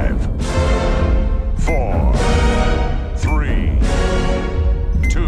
5, 4, 3, 2,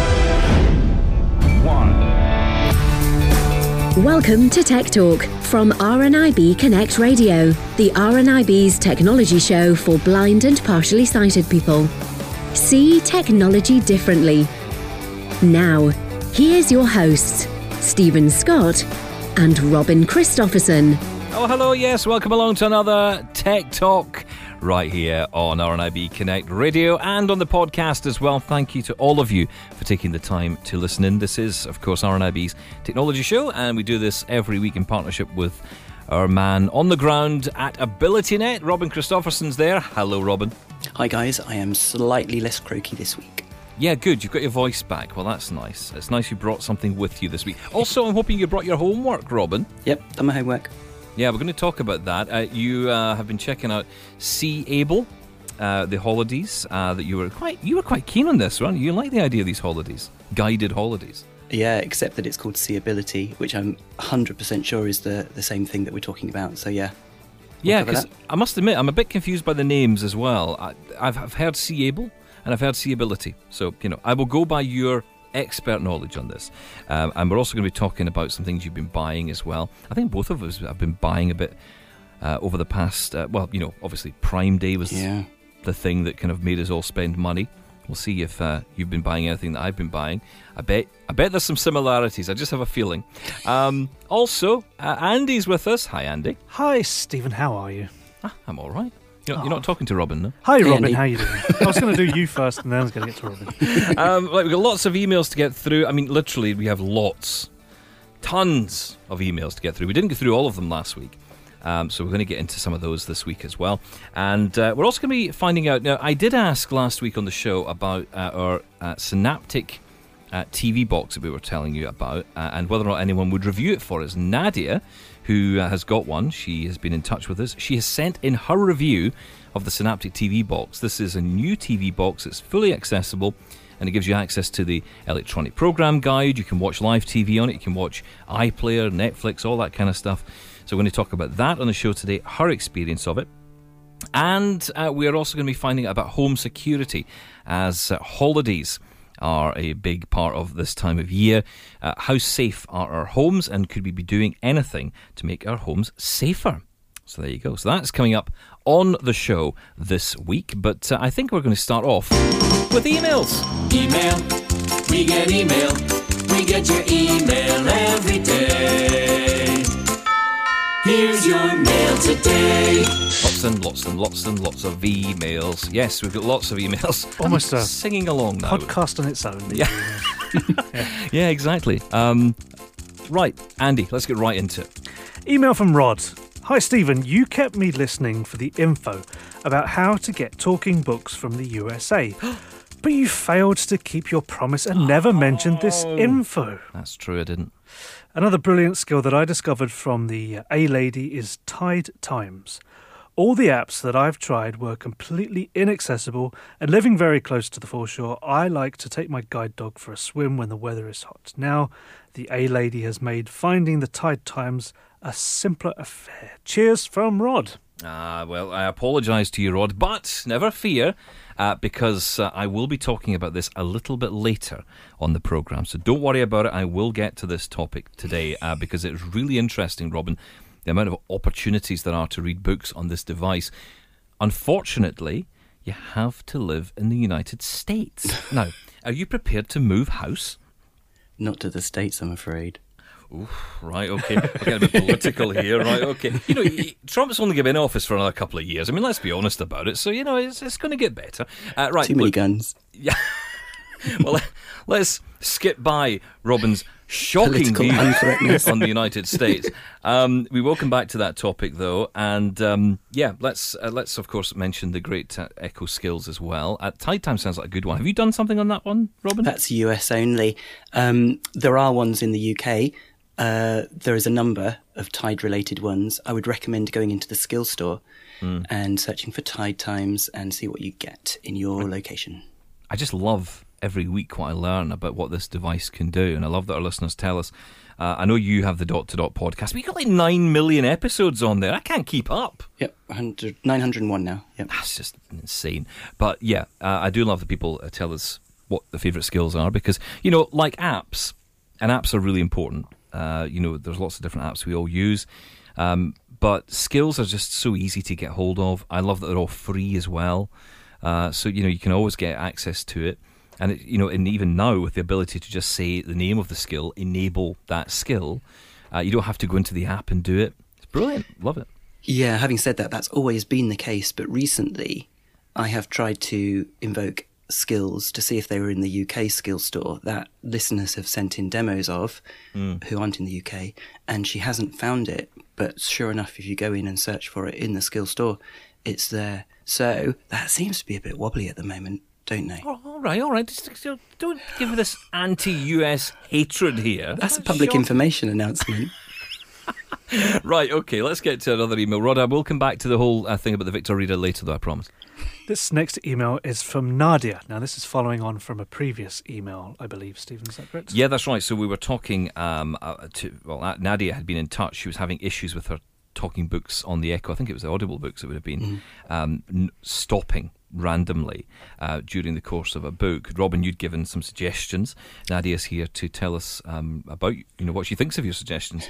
1. Welcome to Tech Talk from RNIB Connect Radio, the RNIB's technology show for blind and partially sighted people. See technology differently. Now, here's your hosts, Stephen Scott and Robin Christopherson. Oh, hello, yes, welcome along to another Tech Talk right here on RNIB Connect Radio and on the podcast as well. Thank you to all of you for taking the time to listen in. This is, of course, RNIB's technology show, and we do this every week in partnership with our man on the ground at AbilityNet. Robin Christopherson's there. Hello, Robin. Hi guys, I am slightly less croaky this week. Yeah, good. You've got your voice back. Well, that's nice. It's nice you brought something with you this week. Also, I'm hoping you brought your homework, Robin. Yep, done my homework. Yeah, we're going to talk about that. You have been checking out Seeable, the holidays. That you were quite keen on this, weren't you? You like the idea of these holidays, guided holidays. Yeah, except that it's called Seeability, which I'm 100% sure is the same thing that we're talking about. So yeah. Yeah, because I must admit, I'm a bit confused by the names as well. I've heard Seeable and I've heard Seeability. So, I will go by your expert knowledge on this. And we're also going to be talking about some things you've been buying as well. I think both of us have been buying a bit over the past, obviously Prime Day was the thing that kind of made us all spend money. We'll see if you've been buying anything that I've been buying. I bet there's some similarities. I just have a feeling. Also, Andy's with us. Hi, Andy. Hi, Stephen. How are you? I'm all right. You're not talking to Robin, no? Hi, Robin. Andy. How you doing? I was going to do you first, and then I was going to get to Robin. We've got lots of emails to get through. I mean, literally, we have tons of emails to get through. We didn't get through all of them last week. So we're going to get into some of those this week as well. And we're also going to be finding out... Now, I did ask last week on the show about our Synaptic TV box that we were telling you about and whether or not anyone would review it for us. Nadia, who has got one, she has been in touch with us. She has sent in her review of the Synaptic TV box. This is a new TV box. It's fully accessible, and it gives you access to the electronic program guide. You can watch live TV on it. You can watch iPlayer, Netflix, all that kind of stuff. So we're going to talk about that on the show today, her experience of it. And we are also going to be finding out about home security, as holidays are a big part of this time of year. How safe are our homes, and could we be doing anything to make our homes safer? So there you go. So that's coming up on the show this week. But I think we're going to start off with emails. Email, we get email. We get your email every day. Here's your mail today. Lots of emails. Yes, we've got lots of emails. Almost I'm a singing along now. podcast on its own. Yeah. Yeah, exactly. Right, Andy, let's get right into it. Email from Rod. Hi, Stephen. You kept me listening for the info about how to get talking books from the USA. But you failed to keep your promise and never mentioned this info. That's true, I didn't. Another brilliant skill that I discovered from the A-Lady is Tide Times. All the apps that I've tried were completely inaccessible, and living very close to the foreshore, I like to take my guide dog for a swim when the weather is hot. Now, the A-Lady has made finding the Tide Times a simpler affair. Cheers from Rod. Well, I apologise to you, Rod, but never fear, because I will be talking about this a little bit later on the programme. So don't worry about it. I will get to this topic today because it's really interesting, Robin, the amount of opportunities there are to read books on this device. Unfortunately, you have to live in the United States. Now, are you prepared to move house? Not to the States, I'm afraid. Oof, right, okay. We're getting a bit political here, right, okay. Trump's only going to be in office for another couple of years. I mean, let's be honest about it. So, it's going to get better. Right. Too many guns. Yeah. Well, let's skip by Robin's shocking Political view incorrectness. on the United States. We will come back to that topic, though. And, let's of course, mention the great Echo Skills as well. Tide Time sounds like a good one. Have you done something on that one, Robin? That's US only. There are ones in the UK. There is a number of Tide-related ones. I would recommend going into the skill store and searching for Tide Times and see what you get in your location. I just love every week what I learn about what this device can do, and I love that our listeners tell us I know you have the Dot to Dot podcast, but you've got like 9 million episodes on there. I can't keep up. Yep, 901 now. Yep. That's just insane. But yeah, I do love that people tell us what the favourite skills are, because, you know, like apps, and apps are really important. You know, there's lots of different apps we all use. But skills are just so easy to get hold of. I love that they're all free as well. So, you know, you can always get access to it. And, you know, and even now with the ability to just say the name of the skill, enable that skill, you don't have to go into the app and do it. It's brilliant. Love it. Yeah, having said that, that's always been the case. But recently, I have tried to invoke skills to see if they were in the UK skill store that listeners have sent in demos of who aren't in the UK. And she hasn't found it. But sure enough, if you go in and search for it in the skill store, it's there. So that seems to be a bit wobbly at the moment, don't they? Oh, all right. Just don't give this anti-US hatred here. That's a public information announcement. Right, okay, let's get to another email. Rod, I will come back to the whole thing about the Victor Reader later, though, I promise. This next email is from Nadia. Now, this is following on from a previous email, I believe, Stephen, is that correct? Yeah, that's right. So we were talking Nadia had been in touch. She was having issues with her talking books on the Echo. I think it was the Audible books it would have been, stopping randomly during the course of a book. Robin, you'd given some suggestions. Nadia's here to tell us about, you know, what she thinks of your suggestions.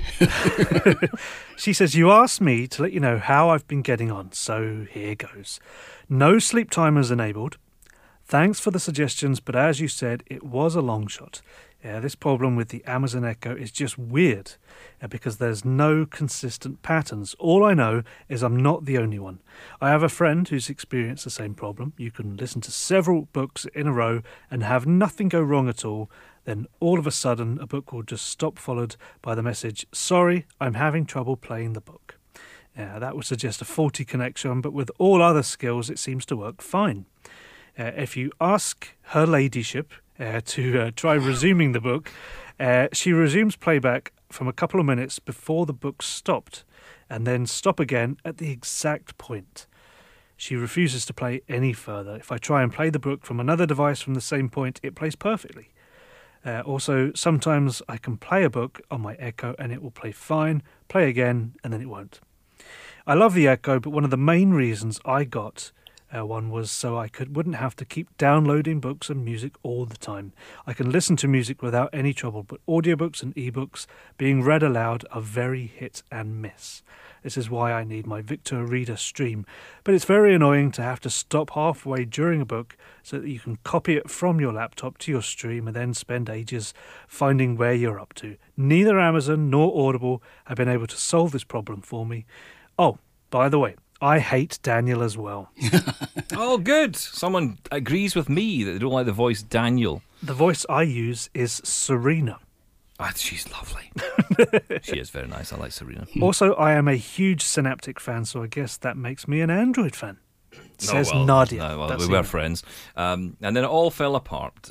She says, you asked me to let you know how I've been getting on, so here goes. No sleep timers enabled. Thanks for the suggestions, but as you said, it was a long shot. Yeah, this problem with the Amazon Echo is just weird because there's no consistent patterns. All I know is I'm not the only one. I have a friend who's experienced the same problem. You can listen to several books in a row and have nothing go wrong at all. Then all of a sudden, a book will just stop, followed by the message, sorry, I'm having trouble playing the book. Yeah, that would suggest a faulty connection, but with all other skills, it seems to work fine. If you ask her ladyship to try resuming the book, she resumes playback from a couple of minutes before the book stopped, and then stop again at the exact point. She refuses to play any further. If I try and play the book from another device from the same point, it plays perfectly. Also, sometimes I can play a book on my Echo and it will play fine, play again, and then it won't. I love the Echo, but one of the main reasons I got one was so I wouldn't have to keep downloading books and music all the time. I can listen to music without any trouble, but audiobooks and ebooks being read aloud are very hit and miss. This is why I need my Victor Reader Stream, but it's very annoying to have to stop halfway during a book so that you can copy it from your laptop to your stream and then spend ages finding where you're up to. Neither Amazon nor Audible have been able to solve this problem for me. Oh, by the way, I hate Daniel as well. Oh, good. Someone agrees with me that they don't like the voice Daniel. The voice I use is Serena. Oh, she's lovely. She is very nice. I like Serena. Also, I am a huge Synaptic fan, so I guess that makes me an Android fan. Says Nadia. No, well, we were friends. And then it all fell apart.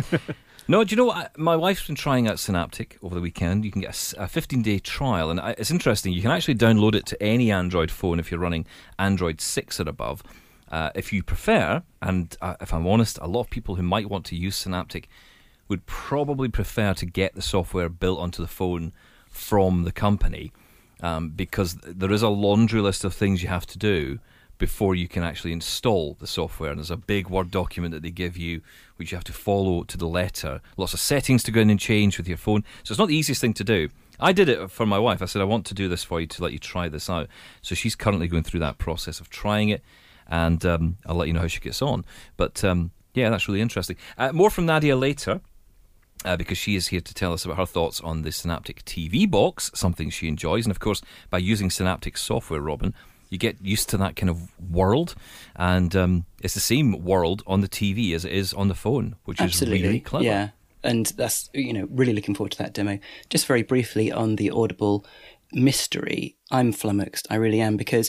No, do you know what? My wife's been trying out Synaptic over the weekend. You can get a 15-day trial, and it's interesting. You can actually download it to any Android phone if you're running Android 6 or above. If you prefer, and if I'm honest, a lot of people who might want to use Synaptic would probably prefer to get the software built onto the phone from the company, because there is a laundry list of things you have to do before you can actually install the software. And there's a big Word document that they give you, which you have to follow to the letter. Lots of settings to go in and change with your phone. So it's not the easiest thing to do. I did it for my wife. I said, I want to do this for you to let you try this out. So she's currently going through that process of trying it, and I'll let you know how she gets on. But yeah, that's really interesting. More from Nadia later, because she is here to tell us about her thoughts on the Synaptic TV box, something she enjoys. And of course, by using Synaptic software, Robin, you get used to that kind of world, and it's the same world on the TV as it is on the phone, which Absolutely. Is really clever. Yeah, and that's, really looking forward to that demo. Just very briefly on the Audible mystery, I'm flummoxed. I really am, because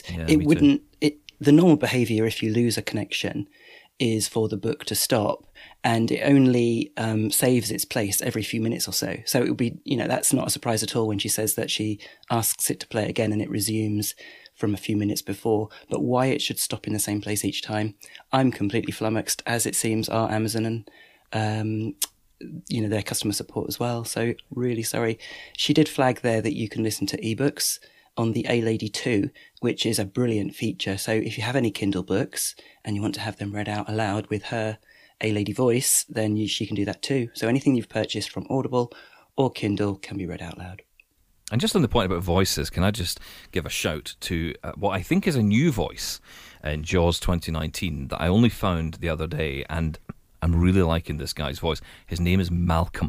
the normal behaviour if you lose a connection is for the book to stop, and it only saves its place every few minutes or so. So it would be, that's not a surprise at all when she says that she asks it to play again and it resumes from a few minutes before. But why it should stop in the same place each time, I'm completely flummoxed, as it seems are Amazon and their customer support as well. So really sorry. She did flag there that you can listen to ebooks on the A-Lady 2, which is a brilliant feature. So if you have any Kindle books and you want to have them read out aloud with her A-Lady voice, then she can do that too. So anything you've purchased from Audible or Kindle can be read out loud. And just on the point about voices, can I just give a shout to what I think is a new voice in JAWS 2019 that I only found the other day, and I'm really liking this guy's voice. His name is Malcolm,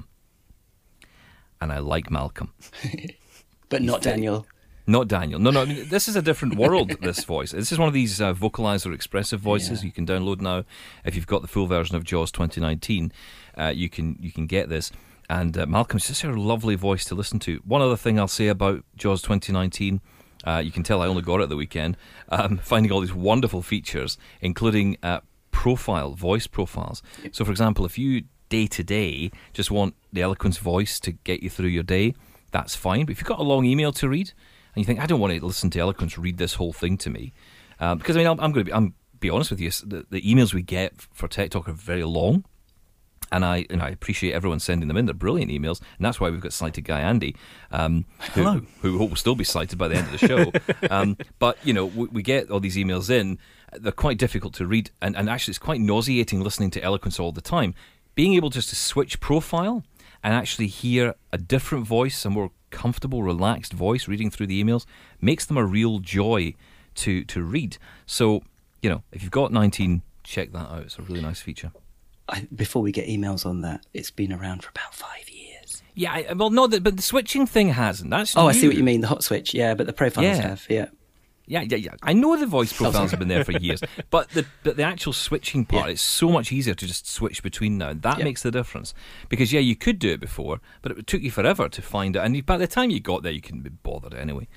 and I like Malcolm. But not Daniel. Not Daniel. No, I mean, this is a different world, this voice. This is one of these vocalizer expressive voices you can download now. If you've got the full version of JAWS 2019, you can get this. And Malcolm's just a lovely voice to listen to. One other thing I'll say about JAWS 2019, you can tell I only got it the weekend, finding all these wonderful features, including voice profiles. So, for example, if you day-to-day just want the Eloquence voice to get you through your day, that's fine. But if you've got a long email to read, and you think, I don't want to listen to Eloquence read this whole thing to me, because, I mean, I'm going to be honest with you, the emails we get for Tech Talk are very long. And I appreciate everyone sending them in. They're brilliant emails, and that's why we've got Sighted Guy Andy, who will still be sighted by the end of the show. But we get all these emails in. They're quite difficult to read, and actually it's quite nauseating listening to Eloquence all the time. Being able just to switch profile and actually hear a different voice, a more comfortable, relaxed voice reading through the emails, makes them a real joy to read. So if you've got 19, check that out. It's a really nice feature. Before we get emails on that, it's been around for about 5 years. Yeah, well, no, but the switching thing hasn't. That's new. I see what you mean, the hot switch, but the profiles have, Yeah. I know the voice profiles have been there for years, but the actual switching part, it's so much easier to just switch between now. That makes the difference. Because, you could do it before, but it took you forever to find it. And by the time you got there, you couldn't be bothered anyway.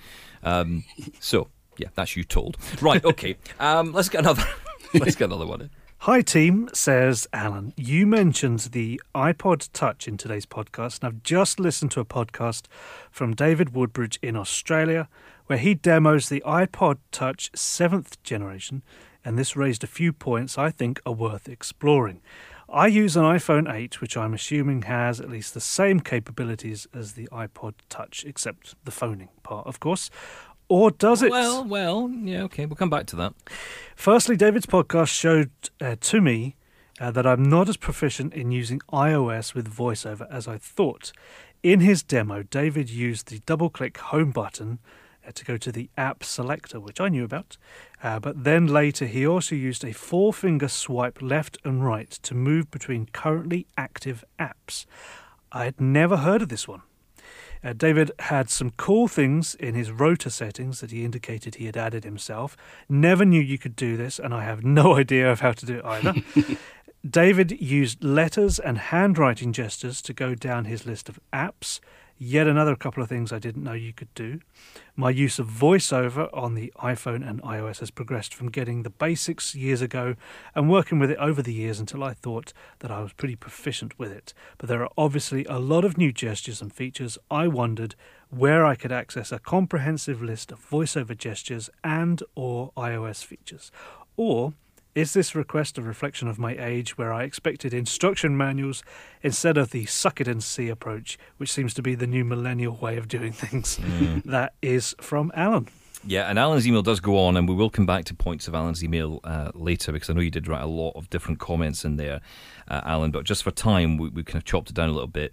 That's you told. Right, okay. Let's get another one in. Hi team, says Alan. You mentioned the iPod Touch in today's podcast, and I've just listened to a podcast from David Woodbridge in Australia where he demos the iPod Touch 7th generation, and this raised a few points I think are worth exploring. I use an iPhone 8, which I'm assuming has at least the same capabilities as the iPod Touch, except the phoning part, of course. Or does it? Well, yeah, okay, we'll come back to that. Firstly, David's podcast showed to me that I'm not as proficient in using iOS with VoiceOver as I thought. In his demo, David used the double-click home button to go to the app selector, which I knew about, but then later he also used a 4-finger swipe left and right to move between currently active apps. I had never heard of this one. David had some cool things in his rotor settings that he indicated he had added himself. Never knew you could do this, and I have no idea of how to do it either. David used letters and handwriting gestures to go down his list of apps. Yet another couple of things I didn't know you could do. My use of VoiceOver on the iPhone and iOS has progressed from getting the basics years ago and working with it over the years until I thought that I was pretty proficient with it. But there are obviously a lot of new gestures and features. I wondered where I could access a comprehensive list of VoiceOver gestures and or iOS features. Or is this request a reflection of my age where I expected instruction manuals instead of the suck it and see approach, which seems to be the new millennial way of doing things? That is from Alan. Yeah, and Alan's email does go on, and we will come back to points of Alan's email later, because I know you did write a lot of different comments in there, Alan, but just for time, we kind of chopped it down a little bit.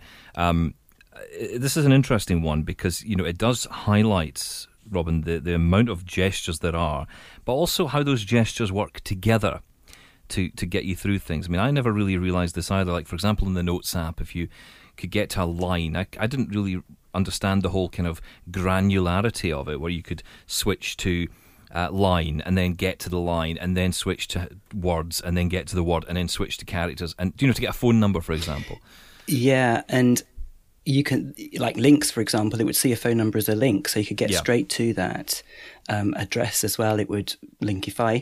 This is an interesting one because, it does highlight, Robin, the amount of gestures there are, but also how those gestures work together to get you through things. I mean, I never really realised this either. Like, for example, in the Notes app, if you could get to a line, I didn't really understand the whole kind of granularity of it, where you could switch to line and then get to the line and then switch to words and then get to the word and then switch to characters, and to get a phone number, for example. Yeah, and you can, like links, for example, it would see a phone number as a link, so you could get straight to that address as well. It would linkify.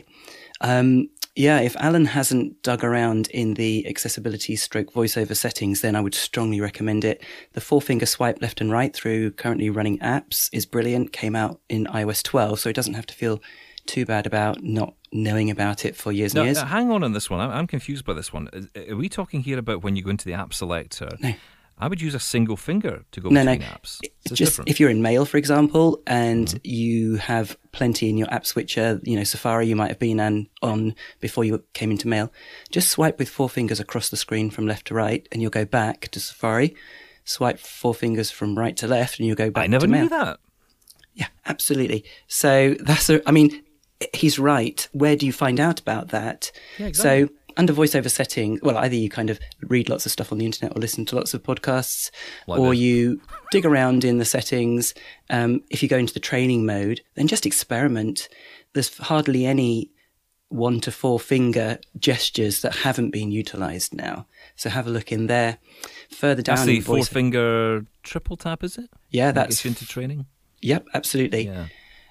If Alan hasn't dug around in the accessibility stroke voiceover settings, then I would strongly recommend it. The 4-finger swipe left and right through currently running apps is brilliant. Came out in iOS 12, so it doesn't have to feel too bad about not knowing about it for years and Now, years. hang on this one. I'm confused by this one. Are we talking here about when you go into the app selector? No. I would use a single finger to go No, between apps. So it's Just different. if you're in Mail, for example, and you have plenty in your app switcher, Safari you might have been on before you came into Mail, just swipe with 4 fingers across the screen from left to right, and you'll go back to Safari. Swipe 4 fingers from right to left, and you'll go back I never to Mail. knew that. Yeah, absolutely. So he's right. Where do you find out about that? Yeah, exactly. So under voiceover setting, well, either you kind of read lots of stuff on the internet or listen to lots of podcasts, Like or this. you dig around in the settings. If you go into the training mode, then just experiment. There's hardly any 1 to 4 finger gestures that haven't been utilised now. So have a look in there. Further down That's the in voice- 4-finger triple tap, is it? Yeah, That that's gets you into training. Yep, absolutely. Yeah.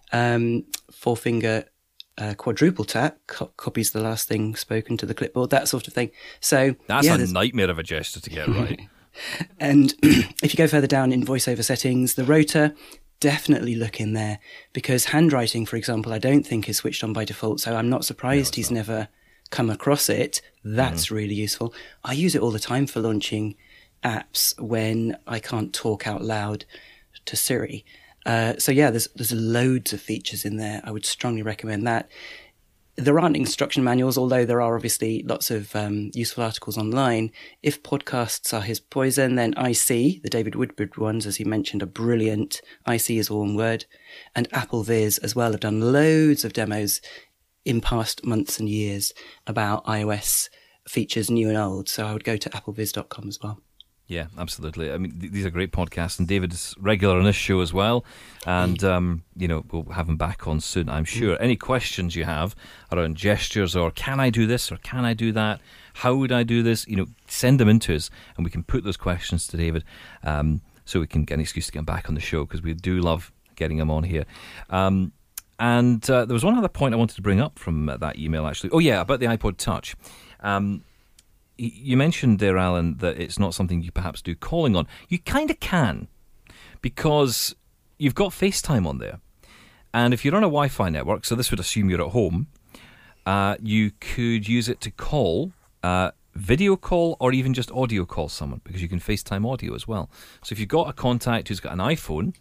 4 finger quadruple tap copies the last thing spoken to the clipboard, that sort of thing. So That's yeah, a there's- nightmare of a gesture to get right. and if you go further down in voiceover settings, the rotor, definitely look in there, because handwriting, for example, I don't think is switched on by default. So I'm not surprised he's never come across it. That's really useful. I use it all the time for launching apps when I can't talk out loud to Siri. So yeah, there's loads of features in there. I would strongly recommend that. There aren't instruction manuals, although there are obviously lots of useful articles online. If podcasts are his poison, then IC, the David Woodward ones, as he mentioned, are brilliant. IC is all one word. And Apple Viz as well have done loads of demos in past months and years about iOS features, new and old. So I would go to appleviz.com as well. Yeah, absolutely. I mean, these are great podcasts, and David's regular on this show as well. And, we'll have him back on soon, I'm sure. Any questions you have around gestures, or can I do this, or can I do that? How would I do this? Send them in to us, and we can put those questions to David, so we can get an excuse to get him back on the show, because we do love getting him on here. And there was one other point I wanted to bring up from that email, actually. Oh, yeah, about the iPod Touch. You mentioned there, Alan, that it's not something you perhaps do calling on. You kind of can, because you've got FaceTime on there. And if you're on a Wi-Fi network, so this would assume you're at home, you could use it to call, video call, or even just audio call someone, because you can FaceTime audio as well. So if you've got a contact who's got an iPhone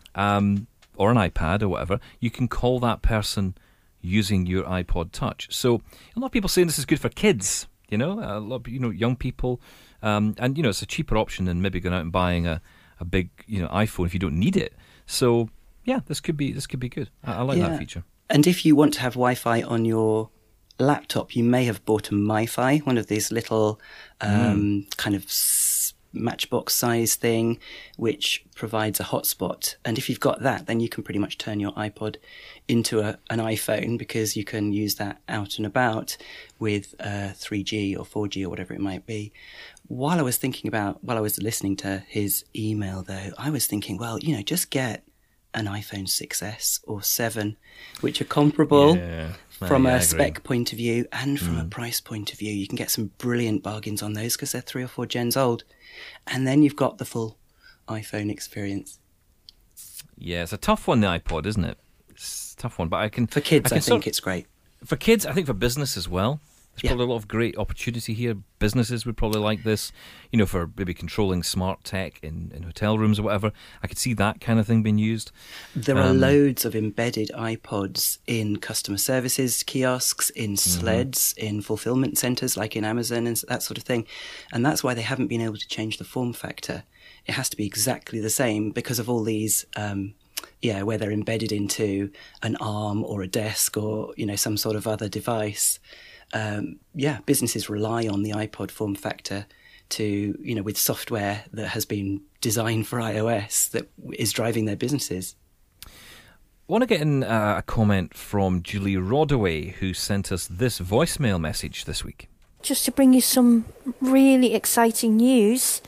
or an iPad or whatever, you can call that person using your iPod Touch. So a lot of people saying this is good for kids. A lot of young people, and it's a cheaper option than maybe going out and buying a big iPhone if you don't need it. So yeah, this could be good. I like that feature. And if you want to have Wi-Fi on your laptop, you may have bought a MiFi, one of these little kind of matchbox size thing, which provides a hotspot. And if you've got that, then you can pretty much turn your iPod into an iPhone, because you can use that out and about with 3G or 4G or whatever it might be. While I was listening to his email, though, I was thinking, well, just get an iPhone 6S or 7, which are comparable from a spec point of view and from a price point of view. You can get some brilliant bargains on those because they're 3 or 4 gens old. And then you've got the full iPhone experience. Yeah, it's a tough one, the iPod, isn't it? It's a tough one, but For kids, I think it's great. For kids, I think for business as well. There's probably a lot of great opportunity here. Businesses would probably like this, for maybe controlling smart tech in hotel rooms or whatever. I could see that kind of thing being used. There are loads of embedded iPods in customer services kiosks, in sleds, in fulfillment centres like in Amazon and that sort of thing. And that's why they haven't been able to change the form factor. It has to be exactly the same because of all these... where they're embedded into an arm or a desk or, some sort of other device. Businesses rely on the iPod form factor to, with software that has been designed for iOS that is driving their businesses. I want to get in a comment from Julie Rodaway, who sent us this voicemail message this week. Just to bring you some really exciting news,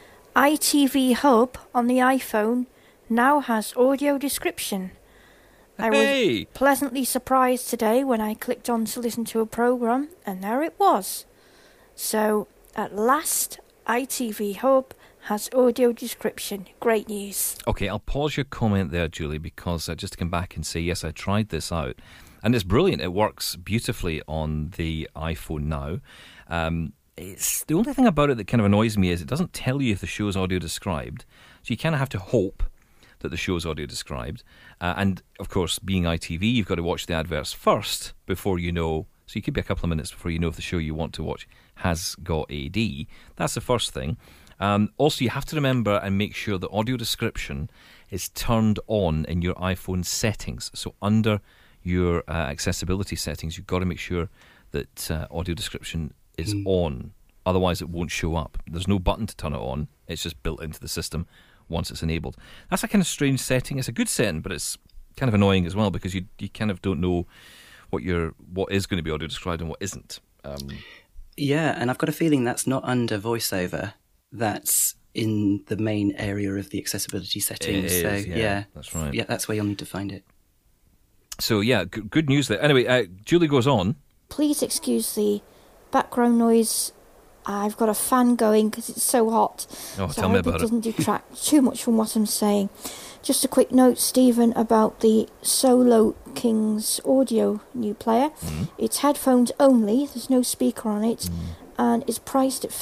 ITV Hub on the iPhone now has audio description. I was pleasantly surprised today when I clicked on to listen to a programme, and there it was. So, at last, ITV Hub has audio description. Great news. Okay, I'll pause your comment there, Julie, because just to come back and say, yes, I tried this out. And it's brilliant. It works beautifully on the iPhone now. It's the only thing about it that kind of annoys me is it doesn't tell you if the show's audio described. So you kind of have to hope that the show's audio described. And, of course, being ITV, you've got to watch the adverts first before you know. So you could be a couple of minutes before you know if the show you want to watch has got AD. That's the first thing. Also, you have to remember and make sure the audio description is turned on in your iPhone settings. So under your accessibility settings, you've got to make sure that audio description is on. Otherwise, it won't show up. There's no button to turn it on. It's just built into the system once it's enabled. That's a kind of strange setting. It's a good setting, but it's kind of annoying as well because you kind of don't know what is going to be audio described and what isn't. Yeah, and I've got a feeling that's not under VoiceOver. That's in the main area of the accessibility settings. It is, yeah, that's right. Yeah, that's where you'll need to find it. So yeah, good news there. Anyway, Julie goes on. Please excuse the background noise. I've got a fan going because it's so hot. Oh, so tell me about it. It doesn't detract too much from what I'm saying. Just a quick note, Stephen, about the Solo Kings audio new player. It's headphones only. There's no speaker on it, and it's priced at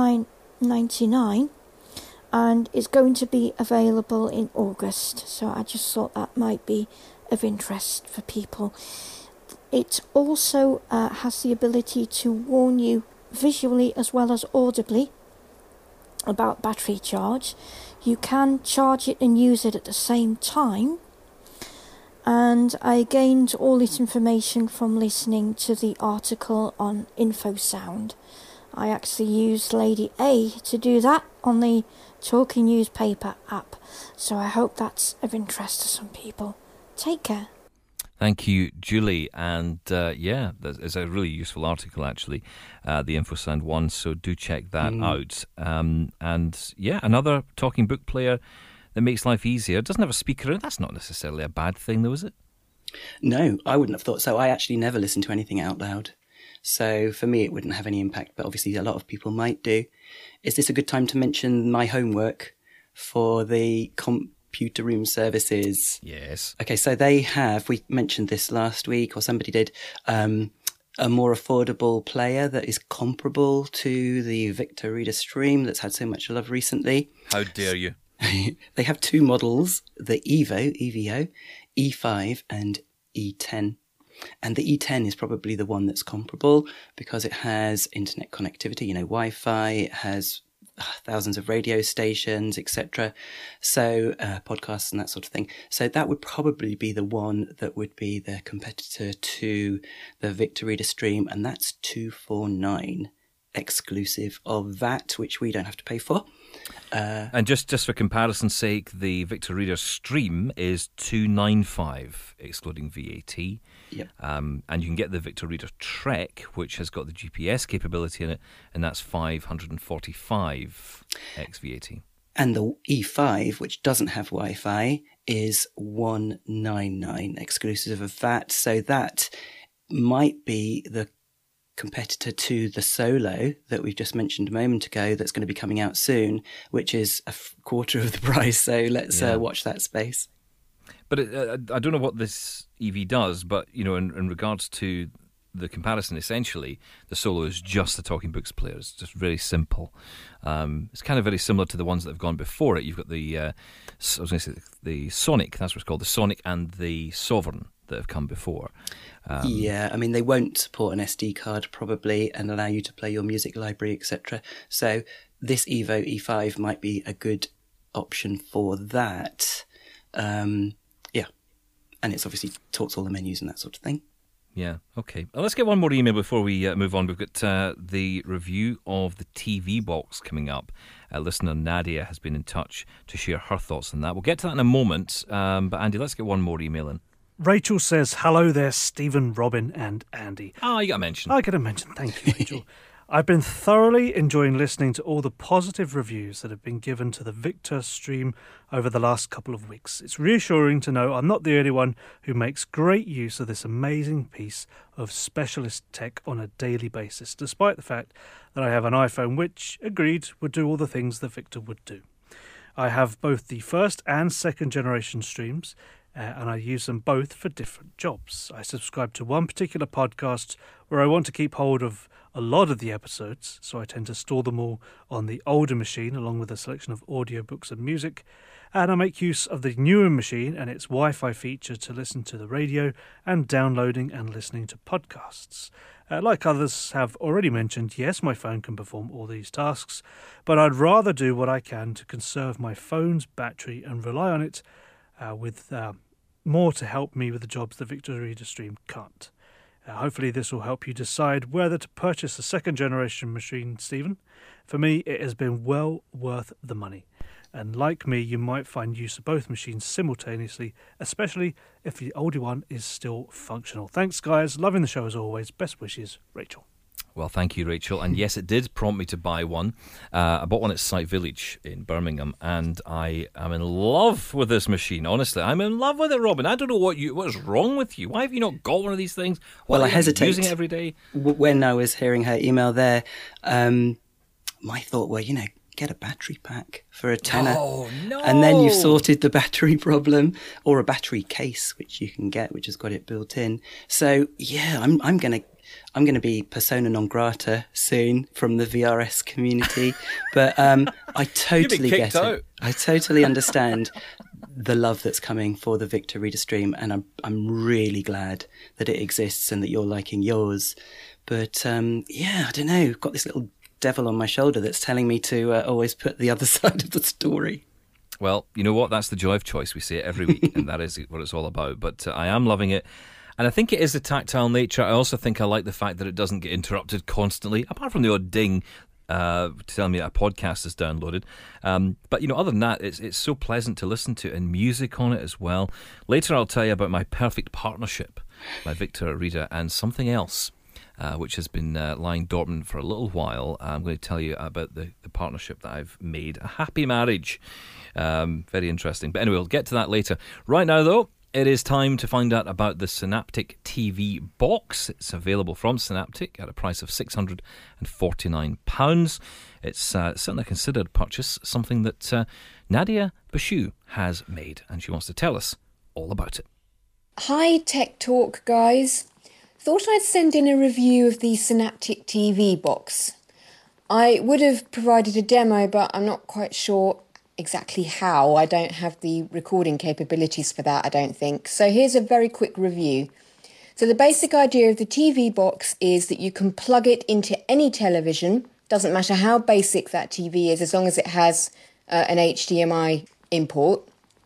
$59.99, and it's going to be available in August. So I just thought that might be of interest for people. It also has the ability to warn you visually as well as audibly about battery charge. You can charge it and use it at the same time, and I gained all this information from listening to the article on InfoSound. I actually used Lady A to do that on the Talking Newspaper app, so I hope that's of interest to some people. Take care. Thank you, Julie. And yeah, it's a really useful article, actually, the InfoSound one, so do check that out. And yeah, another talking book player that makes life easier. It doesn't have a speaker in it. That's not necessarily a bad thing, though, is it? No, I wouldn't have thought so. I actually never listen to anything out loud. So for me, it wouldn't have any impact, but obviously a lot of people might do. Is this a good time to mention my homework for the Computer Room Services? Yes. Okay, so they have, we mentioned this last week, or somebody did, a more affordable player that is comparable to the Victor Reader Stream that's had so much love recently. How dare you? They have two models, the EVO, E5 and E10. And the E10 is probably the one that's comparable because it has internet connectivity, Wi-Fi, it has thousands of radio stations, etc. So podcasts and that sort of thing. So that would probably be the one that would be the competitor to the Victor Reader Stream, and that's $249 exclusive of VAT, which we don't have to pay for. And just for comparison's sake, the Victor Reader Stream is $295 excluding VAT. Yep. And you can get the Victor Reader Trek, which has got the GPS capability in it, and that's $545 ex VAT. And the E5, which doesn't have Wi-Fi, is $199 exclusive of VAT. So that might be the competitor to the Solo that we've just mentioned a moment ago that's going to be coming out soon, which is a quarter of the price. So let's watch that space. But I don't know what this EV does, but, in regards to the comparison, essentially, the Solo is just a talking books player. It's just very simple. It's kind of very similar to the ones that have gone before it. You've got the Sonic, that's what it's called, the Sonic and the Sovereign that have come before. Yeah, I mean, they won't support an SD card probably and allow you to play your music library, etc. So this Evo E5 might be a good option for that. Yeah, and it's obviously talks all the menus and that sort of thing. Yeah, okay. Well, let's get one more email before we move on. We've got the review of the TV box coming up. Listener Nadia has been in touch to share her thoughts on that. We'll get to that in a moment, but Andy, let's get one more email in. Rachel says, hello there, Stephen, Robin and Andy. Oh, you got a mention. I get a mention. Thank you, Rachel. I've been thoroughly enjoying listening to all the positive reviews that have been given to the Victor Stream over the last couple of weeks. It's reassuring to know I'm not the only one who makes great use of this amazing piece of specialist tech on a daily basis, despite the fact that I have an iPhone which, agreed, would do all the things that Victor would do. I have both the first and second generation streams, and I use them both for different jobs. I subscribe to one particular podcast where I want to keep hold of a lot of the episodes, so I tend to store them all on the older machine along with a selection of audiobooks and music, and I make use of the newer machine and its Wi-Fi feature to listen to the radio and downloading and listening to podcasts. Like others have already mentioned, yes, my phone can perform all these tasks, but I'd rather do what I can to conserve my phone's battery and rely on it with more to help me with the jobs the Victor Reader Stream can't. Hopefully this will help you decide whether to purchase a second-generation machine, Stephen. For me, it has been well worth the money. And like me, you might find use of both machines simultaneously, especially if the older one is still functional. Thanks, guys. Loving the show as always. Best wishes, Rachel. Well, thank you, Rachel. And yes, it did prompt me to buy one. I bought one at Site Village in Birmingham, and I am in love with this machine. Honestly, I'm in love with it, Robin. I don't know what is wrong with you. Why have you not got one of these things? Well, I hesitate. Using it every day. When I was hearing her email there, my thought, well, get a battery pack for a tenner. Oh, no. And then you've sorted the battery problem, or a battery case, which you can get, which has got it built in. So, yeah, I'm going to be persona non grata soon from the VRS community. But I totally get it. I totally understand the love that's coming for the Victor Reader Stream, and I'm really glad that it exists and that you're liking yours. But, yeah, I don't know, got this little devil on my shoulder that's telling me to always put the other side of the story. Well, you know what? That's the joy of choice. We say it every week, and that is what it's all about. But I am loving it. And I think it is the tactile nature. I also think I like the fact that it doesn't get interrupted constantly, apart from the odd ding to tell me that a podcast is downloaded. But, other than that, it's so pleasant to listen to, and music on it as well. Later I'll tell you about my perfect partnership by Victor Reader and something else, which has been lying dormant for a little while. I'm going to tell you about the partnership that I've made. A happy marriage. Very interesting. But anyway, we'll get to that later. Right now, though, it is time to find out about the Synaptic TV box. It's available from Synaptic at a price of £649. It's certainly a considered purchase, something that Nadia Bashu has made, and she wants to tell us all about it. Hi, Tech Talk guys. Thought I'd send in a review of the Synaptic TV box. I would have provided a demo, but I'm not quite sure exactly how. I don't have the recording capabilities for that, I don't think. So here's a very quick review. So the basic idea of the TV box is that you can plug it into any television. Doesn't matter how basic that TV is, as long as it has an HDMI import.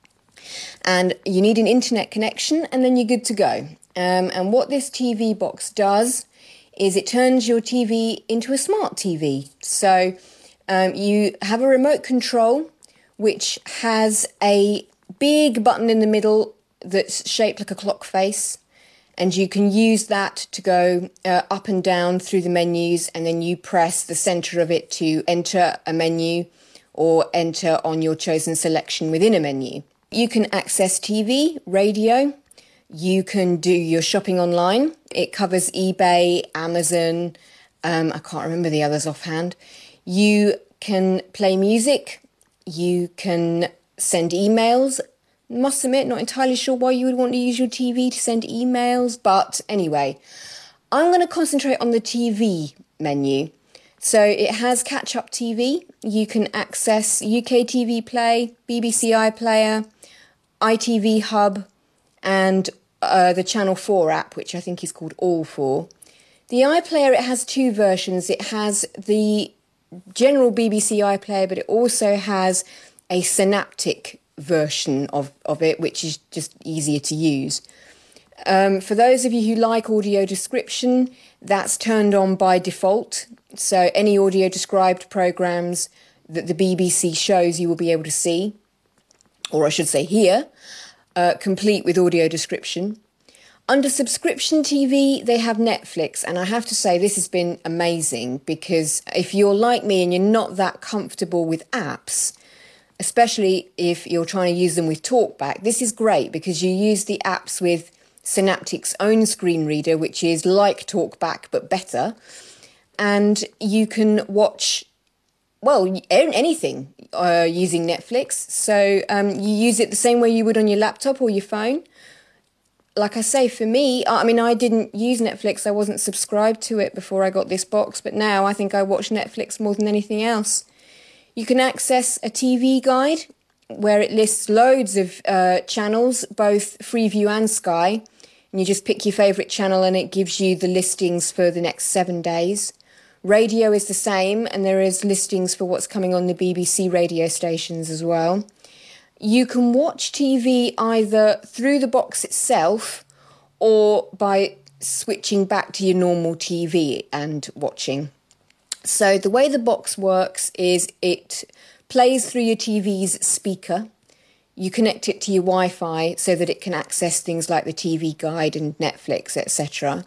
And you need an internet connection, and then you're good to go. And what this TV box does is it turns your TV into a smart TV. So you have a remote control which has a big button in the middle that's shaped like a clock face, and you can use that to go up and down through the menus, and then you press the centre of it to enter a menu or enter on your chosen selection within a menu. You can access TV, radio. You can do your shopping online. It covers eBay, Amazon, I can't remember the others offhand. You can play music. You can send emails. Must admit, not entirely sure why you would want to use your TV to send emails, but anyway, I'm going to concentrate on the TV menu. So it has catch-up TV. You can access UK TV Play, BBC iPlayer, ITV Hub, and the Channel 4 app, which I think is called All 4. The iPlayer, it has two versions. It has the general BBC iPlayer, but it also has a Synaptic version of it, which is just easier to use. For those of you who like audio description, that's turned on by default. So any audio described programs that the BBC shows you will be able to see, or I should say hear, complete with audio description. Under subscription TV, they have Netflix, and I have to say this has been amazing, because if you're like me and you're not that comfortable with apps, especially if you're trying to use them with TalkBack, this is great because you use the apps with Synaptic's own screen reader, which is like TalkBack but better, and you can watch well, anything using Netflix. So you use it the same way you would on your laptop or your phone. Like I say, for me, I mean, I didn't use Netflix. I wasn't subscribed to it before I got this box, but now I think I watch Netflix more than anything else. You can access a TV guide where it lists loads of channels, both Freeview and Sky. And you just pick your favourite channel and it gives you the listings for the next 7 days. Radio is the same, and there is listings for what's coming on the BBC radio stations as well. You can watch TV either through the box itself or by switching back to your normal TV and watching. So the way the box works is it plays through your TV's speaker. You connect it to your Wi-Fi so that it can access things like the TV guide and Netflix, etc.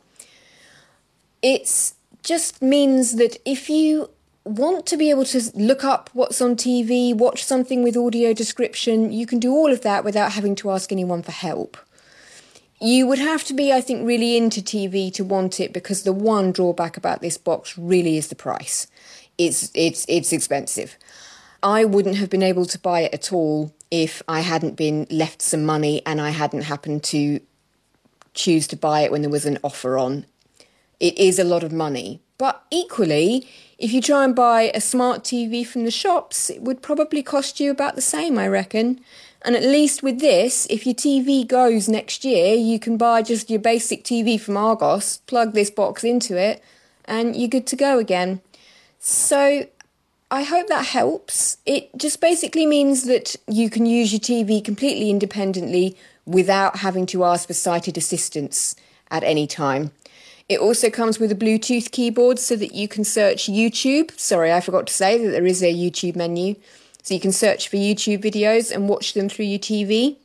It just means that if you want to be able to look up what's on TV, watch something with audio description, you can do all of that without having to ask anyone for help. You would have to be, I think, really into TV to want it, because the one drawback about this box really is the price. It's expensive. I wouldn't have been able to buy it at all if I hadn't been left some money and I hadn't happened to choose to buy it when there was an offer on. It is a lot of money. But equally, if you try and buy a smart TV from the shops, it would probably cost you about the same, I reckon. And at least with this, if your TV goes next year, you can buy just your basic TV from Argos, plug this box into it, and you're good to go again. So I hope that helps. It just basically means that you can use your TV completely independently without having to ask for sighted assistance at any time. It also comes with a Bluetooth keyboard so that you can search YouTube. Sorry, I forgot to say that there is a YouTube menu. So you can search for YouTube videos and watch them through your TV.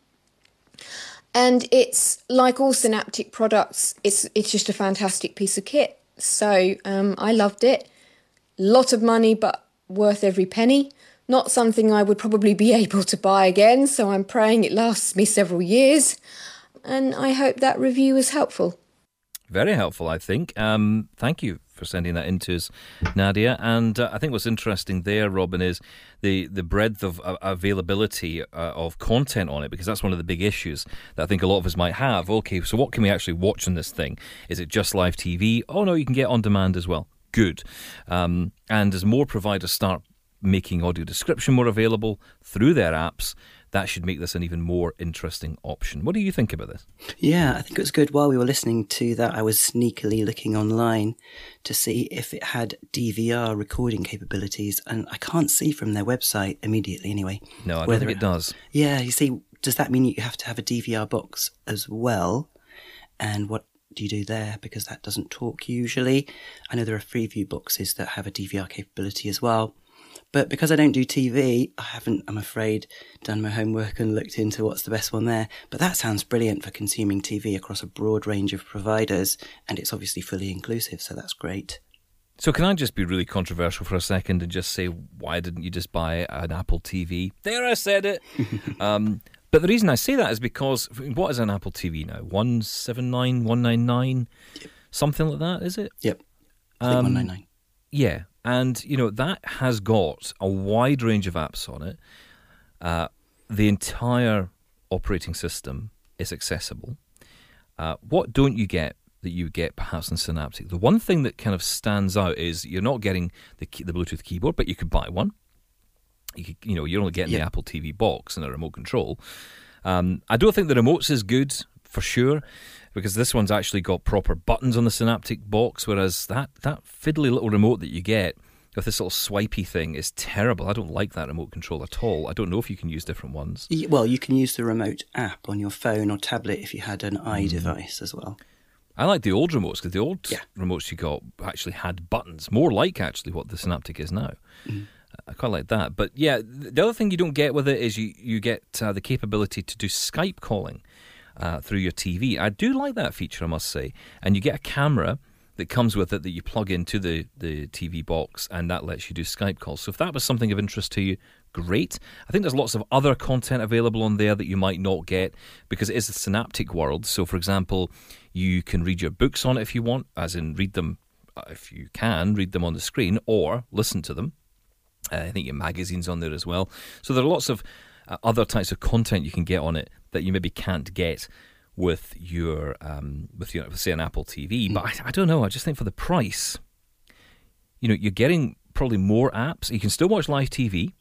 And it's like all Synaptic products, it's just a fantastic piece of kit. So I loved it. Lot of money, but worth every penny. Not something I would probably be able to buy again, so I'm praying it lasts me several years. And I hope that review was helpful. Very helpful, I think. Thank you for sending that in to us, Nadia. And I think what's interesting there, Robin, is the breadth of availability of content on it, because that's one of the big issues that I think a lot of us might have. Okay, so what can we actually watch on this thing? Is it just live TV? Oh, no, you can get on demand as well. Good. And as more providers start making audio description more available through their apps, that should make this an even more interesting option. What do you think about this? Yeah, I think it was good. While we were listening to that, I was sneakily looking online to see if it had DVR recording capabilities, and I can't see from their website immediately anyway. No, I don't think it does. Yeah, you see, does that mean you have to have a DVR box as well? And what do you do there? Because that doesn't talk usually. I know there are Freeview boxes that have a DVR capability as well. But because I don't do TV, I haven't, I'm afraid, done my homework and looked into what's the best one there. But that sounds brilliant for consuming TV across a broad range of providers, and it's obviously fully inclusive, so that's great. So can I just be really controversial for a second and just say, why didn't you just buy an Apple TV? There, I said it. But the reason I say that is because, what is an Apple TV now? 179, 199? Yep. Something like that, is it? Yep. I think 199. Yeah. And, you know, that has got a wide range of apps on it. The entire operating system is accessible. What don't you get that you get perhaps in Synaptic? The one thing that kind of stands out is you're not getting the Bluetooth keyboard, but you could buy one. You're only getting the Apple TV box and a remote control. I don't think the remotes is good, for sure, because this one's actually got proper buttons on the Synaptic box, whereas that fiddly little remote that you get with this little swipey thing is terrible. I don't like that remote control at all. I don't know if you can use different ones. Well, you can use the remote app on your phone or tablet if you had an iDevice as well. I like the old remotes, because the old remotes you got actually had buttons, more like actually what the Synaptic is now. I quite like that. But yeah, the other thing you don't get with it is you get the capability to do Skype calling through your TV. I do like that feature, I must say. And you get a camera that comes with it that you plug into the TV box, and that lets you do Skype calls. So if that was something of interest to you, great. I think there's lots of other content available on there that you might not get, because it is a Synaptic world. So, for example, you can read your books on it if you want, as in read them, if you can, read them on the screen, or listen to them. I think your magazine's on there as well. So there are lots of other types of content you can get on it that you maybe can't get with your say, an Apple TV. But I don't know. I just think for the price, you're getting probably more apps. You can still watch live TV.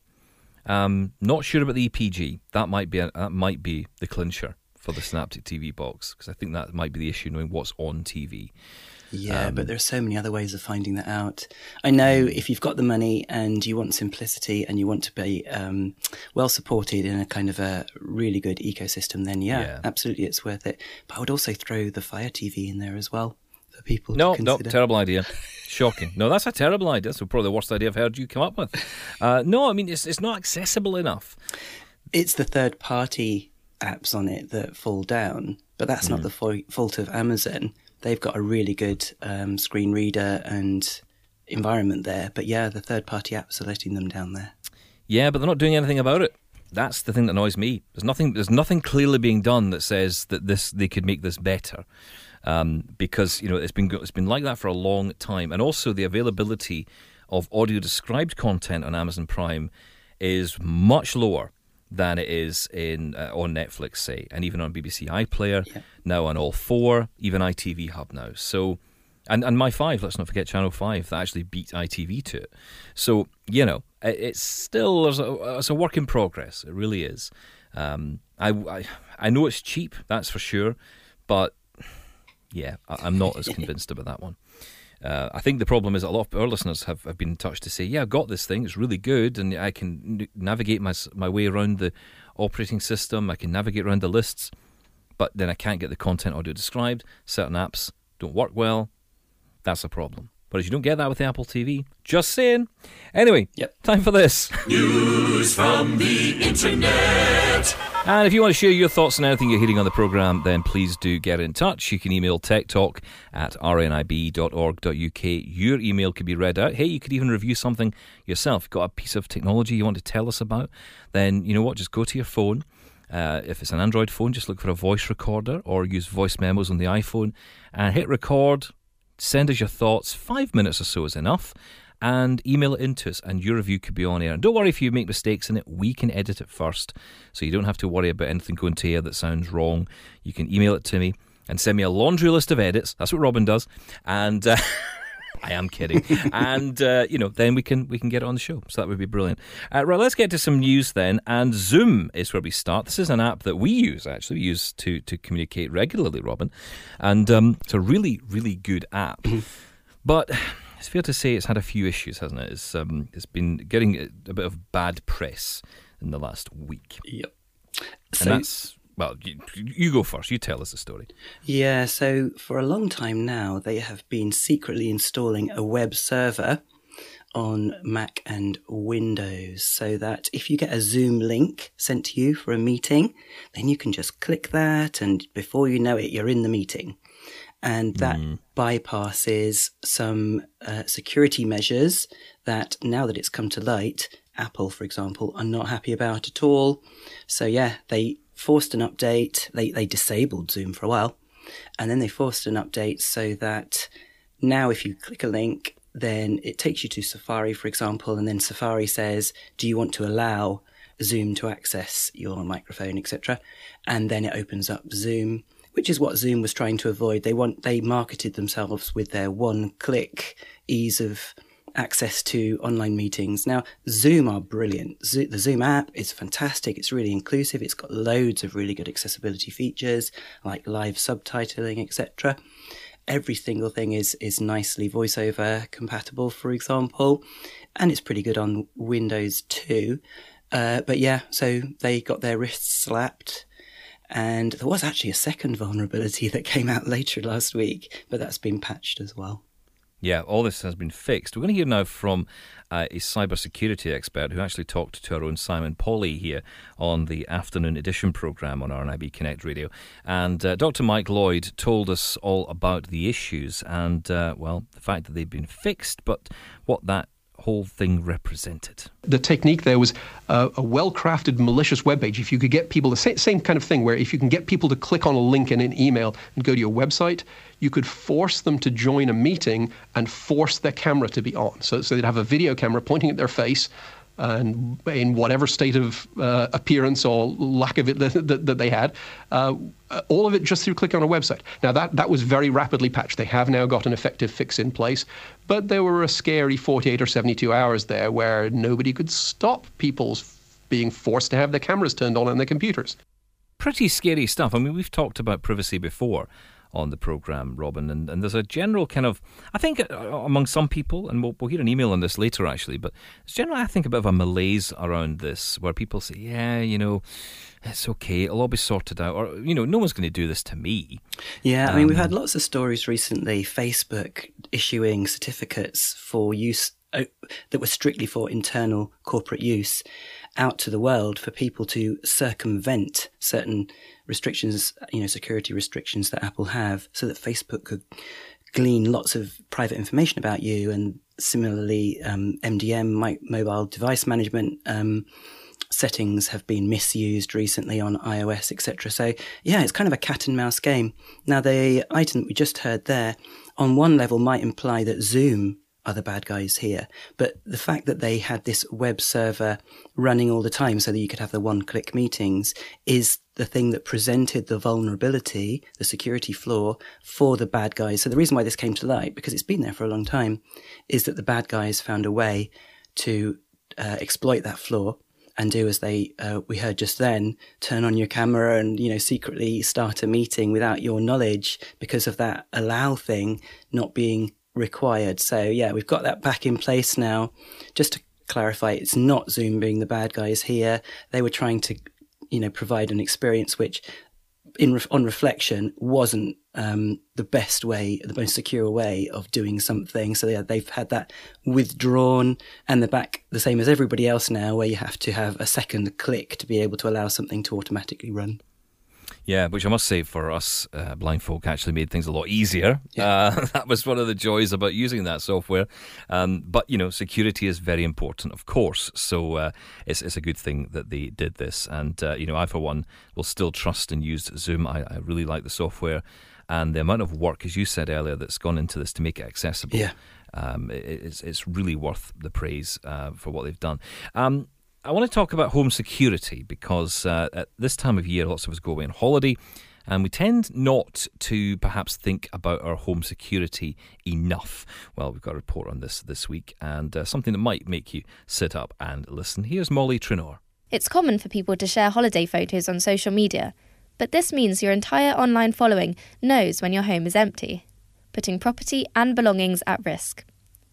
Not sure about the EPG. That might be the clincher for the Synaptic TV box, because I think that might be the issue, knowing what's on TV. Yeah, but there are so many other ways of finding that out. I know if you've got the money and you want simplicity and you want to be well supported in a kind of a really good ecosystem, then absolutely it's worth it. But I would also throw the Fire TV in there as well for people to consider. No, terrible idea. Shocking. No, that's a terrible idea. That's probably the worst idea I've heard you come up with. No, I mean, it's not accessible enough. It's the third-party apps on it that fall down, but that's not the fault of Amazon. They've got a really good screen reader and environment there. But yeah, the third-party apps are letting them down there. Yeah, but they're not doing anything about it. That's the thing that annoys me. There's nothing clearly being done that says that they could make this better. Because it's been like that for a long time. And also the availability of audio-described content on Amazon Prime is much lower than it is on Netflix, say, and even on BBC iPlayer, now on All 4, even ITV Hub now. So, and My 5, let's not forget Channel 5, that actually beat ITV to it. So, it's still, it's a work in progress. It really is. I know it's cheap, that's for sure, but yeah, I'm not as convinced about that one. I think the problem is that a lot of our listeners have been in touch to say, yeah, I've got this thing, it's really good, and I can navigate my way around the operating system, I can navigate around the lists, but then I can't get the content audio described, certain apps don't work well, that's a problem. Whereas you don't get that with the Apple TV. Just saying. Anyway, time for this. News from the Internet. And if you want to share your thoughts on anything you're hearing on the programme, then please do get in touch. You can email techtalk@rnib.org.uk. Your email could be read out. Hey, you could even review something yourself. You've got a piece of technology you want to tell us about, then you know what, just go to your phone. If it's an Android phone, just look for a voice recorder or use voice memos on the iPhone and hit record. Send us your thoughts. 5 minutes or so is enough. And email it into us, and your review could be on air. And don't worry if you make mistakes in it. We can edit it first, so you don't have to worry about anything going to air that sounds wrong. You can email it to me and send me a laundry list of edits. That's what Robin does. And I am kidding. And then we can get it on the show. So that would be brilliant. Right, let's get to some news then. And Zoom is where we start. This is an app that we use, actually. We use to communicate regularly, Robin. And it's a really, really good app. But it's fair to say it's had a few issues, hasn't it? It's been getting a bit of bad press in the last week. Yep. And that's... Well, you go first. You tell us the story. Yeah, so for a long time now, they have been secretly installing a web server on Mac and Windows so that if you get a Zoom link sent to you for a meeting, then you can just click that and before you know it, you're in the meeting. And that bypasses some security measures that, now that it's come to light, Apple, for example, are not happy about at all. So yeah, they forced an update. They disabled Zoom for a while, and then they forced an update so that now if you click a link, then it takes you to Safari, for example, and then Safari says, do you want to allow Zoom to access your microphone, etc.? And then it opens up Zoom, which is what Zoom was trying to avoid. They marketed themselves with their one-click ease of access to online meetings. Now, Zoom are brilliant. The Zoom app is fantastic. It's really inclusive. It's got loads of really good accessibility features like live subtitling, etc. Every single thing is nicely VoiceOver compatible, for example, and it's pretty good on Windows too. But yeah, so they got their wrists slapped. And there was actually a second vulnerability that came out later last week, but that's been patched as well. Yeah, all this has been fixed. We're going to hear now from a cybersecurity expert who actually talked to our own Simon Pauly here on the afternoon edition programme on RNIB Connect Radio. And Dr. Mike Lloyd told us all about the issues and, the fact that they've been fixed, but what that whole thing represented? The technique there was a well-crafted malicious web page. If you could get people, the same kind of thing, where if you can get people to click on a link in an email and go to your website, you could force them to join a meeting and force their camera to be on. So they'd have a video camera pointing at their face, and in whatever state of appearance or lack of it that they had, all of it just through clicking on a website. Now, that was very rapidly patched. They have now got an effective fix in place, but there were a scary 48 or 72 hours there where nobody could stop people being forced to have their cameras turned on their computers. Pretty scary stuff. I mean, we've talked about privacy before on the programme, Robin, and there's a general kind of, I think among some people, and we'll hear an email on this later actually, but it's generally, I think, a bit of a malaise around this, where people say, yeah, it's okay, it'll all be sorted out, or, no one's going to do this to me. Yeah, I mean, we've had lots of stories recently, Facebook issuing certificates for use that were strictly for internal corporate use out to the world for people to circumvent certain restrictions, security restrictions that Apple have, so that Facebook could glean lots of private information about you. And similarly, MDM, mobile device management settings have been misused recently on iOS, etc. So, yeah, it's kind of a cat and mouse game. Now, the item that we just heard there, on one level, might imply that Zoom are the bad guys here. But the fact that they had this web server running all the time so that you could have the one-click meetings is the thing that presented the vulnerability, the security flaw, for the bad guys. So the reason why this came to light, because it's been there for a long time, is that the bad guys found a way to exploit that flaw and do as we heard just then, turn on your camera and, secretly start a meeting without your knowledge because of that allow thing not being required. So yeah, we've got that back in place now. Just to clarify, it's not Zoom being the bad guys here. They were trying to, provide an experience which, on reflection, wasn't the best way, the most secure way of doing something. So yeah, they've had that withdrawn, and they're back the same as everybody else now, where you have to have a second click to be able to allow something to automatically run. Yeah, which I must say for us blind folk actually made things a lot easier. Yeah. That was one of the joys about using that software. But, security is very important, of course. So it's a good thing that they did this. And, I, for one, will still trust and use Zoom. I really like the software. And the amount of work, as you said earlier, that's gone into this to make it accessible, it's really worth the praise for what they've done. I want to talk about home security because at this time of year, lots of us go away on holiday and we tend not to perhaps think about our home security enough. Well, we've got a report on this week and something that might make you sit up and listen. Here's Molly Trinor. It's common for people to share holiday photos on social media, but this means your entire online following knows when your home is empty, putting property and belongings at risk.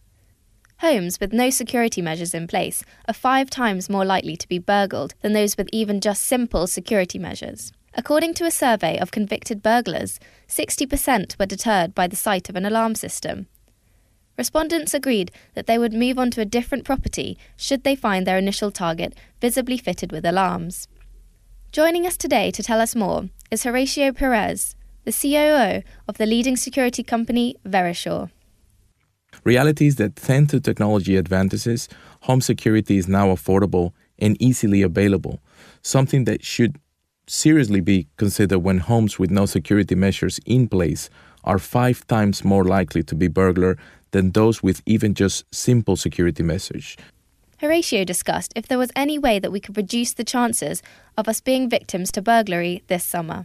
Homes with no security measures in place are 5 times more likely to be burgled than those with even just simple security measures. According to a survey of convicted burglars, 60% were deterred by the sight of an alarm system. Respondents agreed that they would move on to a different property should they find their initial target visibly fitted with alarms. Joining us today to tell us more is Horatio Perez, the COO of the leading security company Verisure. Reality is that thanks to technology advances, home security is now affordable and easily available, something that should seriously be considered when homes with no security measures in place are 5 times more likely to be burglar than those with even just simple security measures. Horatio discussed if there was any way that we could reduce the chances of us being victims to burglary this summer.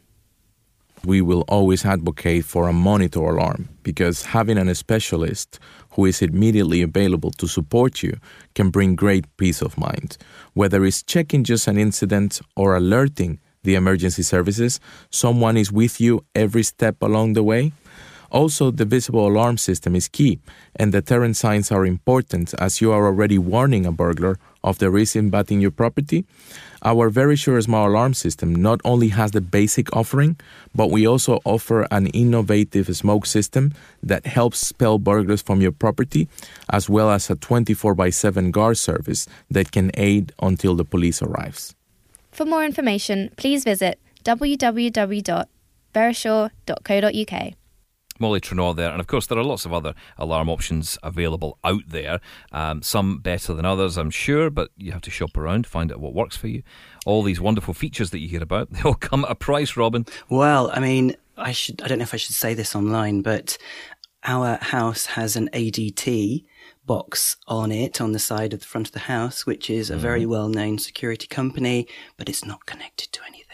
We will always advocate for a monitor alarm because having a specialist who is immediately available to support you can bring great peace of mind. Whether it's checking just an incident or alerting the emergency services, someone is with you every step along the way. Also, the visible alarm system is key, and deterrent signs are important as you are already warning a burglar of the risk invading your property. Our Verisure Smart Alarm System not only has the basic offering, but we also offer an innovative smoke system that helps expel burglars from your property, as well as a 24/7 guard service that can aid until the police arrives. For more information, please visit www.verisure.co.uk. Molly Trenaw there. And of course, there are lots of other alarm options available out there. Some better than others, I'm sure, but you have to shop around, find out what works for you. All these wonderful features that you hear about, they all come at a price, Robin. Well, I mean, I don't know if I should say this online, but our house has an ADT box on it, on the side of the front of the house, which is a very well-known security company, but it's not connected to anything.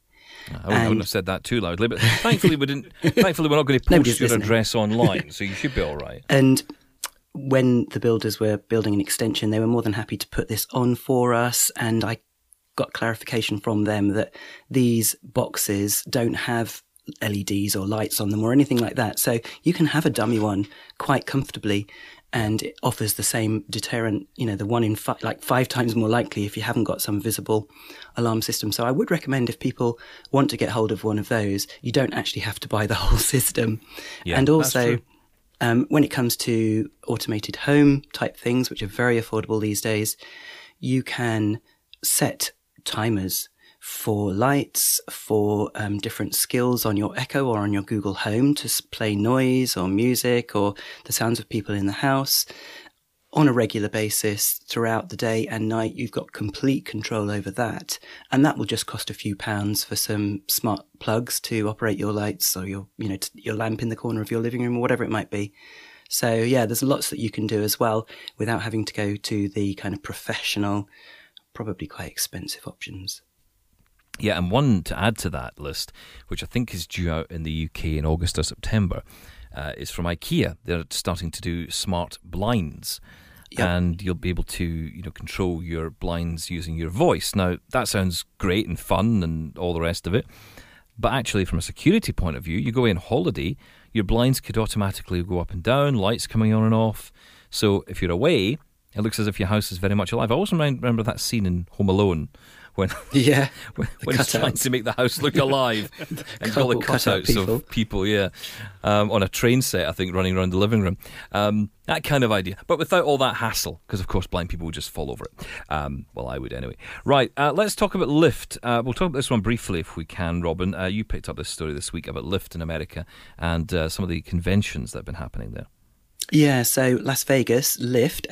I wouldn't have said that too loudly, but thankfully we're not going to post your address online, so you should be all right. And when the builders were building an extension, they were more than happy to put this on for us, and I got clarification from them that these boxes don't have LEDs or lights on them or anything like that, so you can have a dummy one quite comfortably, and it offers the same deterrent, the 1 in 5, like 5 times more likely if you haven't got some visible alarm system. So I would recommend, if people want to get hold of one of those, you don't actually have to buy the whole system. Yeah, and also, when it comes to automated home type things, which are very affordable these days, you can set timers for lights, for different skills on your Echo or on your Google Home to play noise or music or the sounds of people in the house on a regular basis throughout the day and night. You've got complete control over that. And that will just cost a few pounds for some smart plugs to operate your lights or your lamp in the corner of your living room or whatever it might be. So yeah, there's lots that you can do as well without having to go to the kind of professional, probably quite expensive options. Yeah, and one to add to that list, which I think is due out in the UK in August or September, is from IKEA. They're starting to do smart blinds. Yep. And you'll be able to, control your blinds using your voice. Now, that sounds great and fun and all the rest of it. But actually, from a security point of view, you go away on holiday, your blinds could automatically go up and down, lights coming on and off. So if you're away, it looks as if your house is very much alive. I always remember that scene in Home Alone when he's trying to make the house look alive and all the cutouts of people, on a train set, I think, running around the living room. That kind of idea, but without all that hassle, because of course blind people would just fall over it. Well, I would anyway. Right, let's talk about Lyft. We'll talk about this one briefly if we can, Robin. You picked up this story this week about Lyft in America and some of the conventions that have been happening there. Yeah, so Las Vegas, Lyft,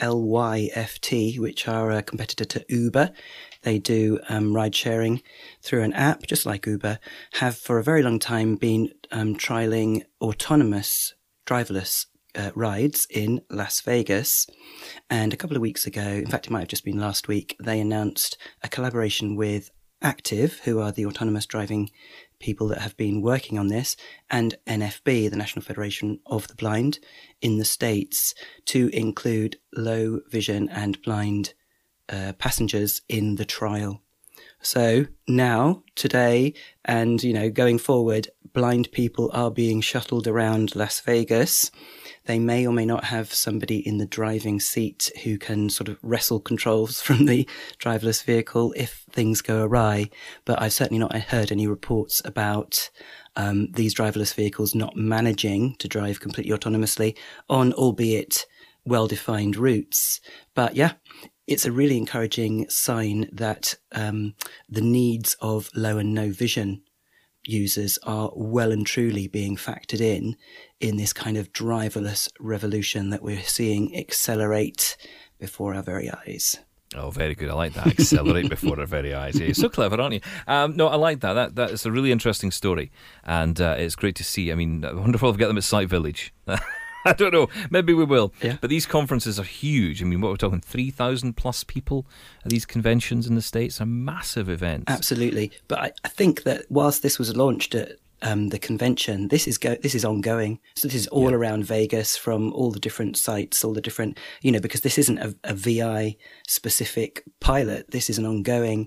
Lyft, which are a competitor to Uber. They do ride sharing through an app, just like Uber, have for a very long time been trialling autonomous driverless rides in Las Vegas. And a couple of weeks ago, in fact, it might have just been last week, they announced a collaboration with Active, who are the autonomous driving people that have been working on this, and NFB, the National Federation of the Blind in the States, to include low vision and blind passengers in the trial. So now, today, and going forward, blind people are being shuttled around Las Vegas. They may or may not have somebody in the driving seat who can sort of wrestle controls from the driverless vehicle if things go awry. But I've certainly not heard any reports about these driverless vehicles not managing to drive completely autonomously on, albeit well-defined routes. But yeah, it's a really encouraging sign that the needs of low and no vision users are well and truly being factored in this kind of driverless revolution that we're seeing accelerate before our very eyes. Oh, very good. I like that. Accelerate before our very eyes. Yeah, you're so clever, aren't you? No, I like that. That is a really interesting story, and it's great to see. I mean, I wonder if we'll get them at Sight Village. I don't know. Maybe we will. Yeah. But these conferences are huge. I mean, what we're talking, 3,000 plus people at these conventions in the States are massive events. Absolutely. But I think that whilst this was launched at the convention, this is ongoing. So this is all around Vegas, from all the different sites, all the different, because this isn't a VI specific pilot. This is an ongoing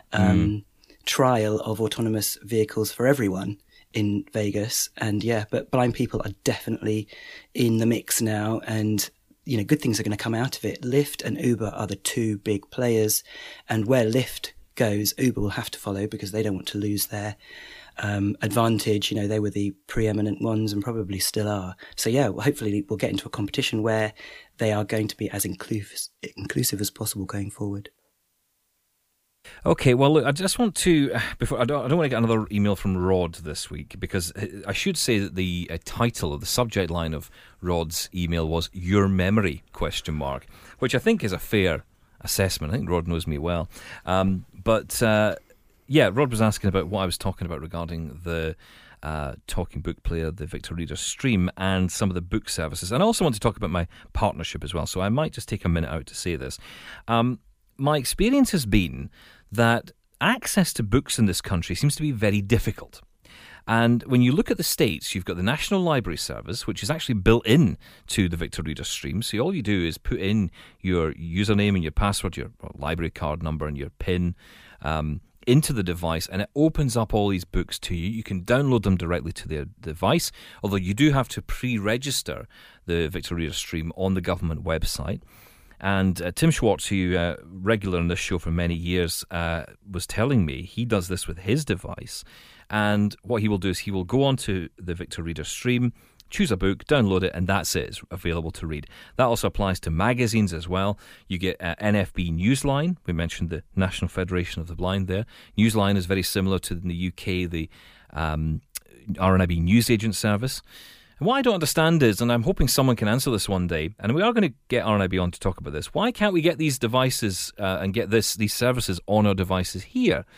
trial of autonomous vehicles for everyone in Vegas. And but blind people are definitely in the mix now, and good things are going to come out of it. Lyft and Uber are the two big players, and where Lyft goes, Uber will have to follow, because they don't want to lose their advantage. They were the preeminent ones and probably still are. So hopefully we'll get into a competition where they are going to be as inclusive as possible going forward. Okay, well, look, I just want to, before I don't want to get another email from Rod this week, because I should say that the title of the subject line of Rod's email was "Your Memory?" ? Which I think is a fair assessment. I think Rod knows me well. But Rod was asking about what I was talking about regarding the Talking Book Player, the Victor Reader Stream, and some of the book services. And I also want to talk about my partnership as well, so I might just take a minute out to say this. My experience has been that access to books in this country seems to be very difficult. And when you look at the States, you've got the National Library Service, which is actually built in to the Victor Reader Stream. So all you do is put in your username and your password, your library card number and your PIN into the device, and it opens up all these books to you. You can download them directly to the device, although you do have to pre-register the Victor Reader Stream on the government website. And Tim Schwartz, who regular on this show for many years, was telling me he does this with his device. And what he will do is he will go onto the Victor Reader Stream, choose a book, download it, and that's it. It's available to read. That also applies to magazines as well. You get NFB Newsline. We mentioned the National Federation of the Blind there. Newsline is very similar to, in the UK, the RNIB Newsagent service. And what I don't understand is, and I'm hoping someone can answer this one day, and we are going to get RNIB on to talk about this, why can't we get these devices and get these services on our devices here?